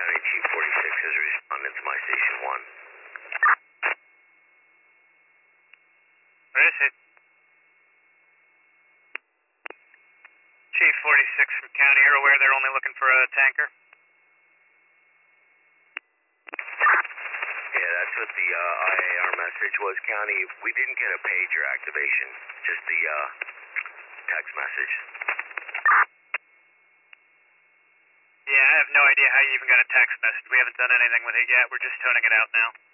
County Chief 46 has responded to my Station 1. Where is it? Chief 46 from County, you're aware they're only looking for a tanker? Yeah, that's what the IAR message was, County. We didn't get a pager activation, just the text message. Yeah, I have no idea how you even got a text message. We haven't done anything with it yet. We're just toning it out now.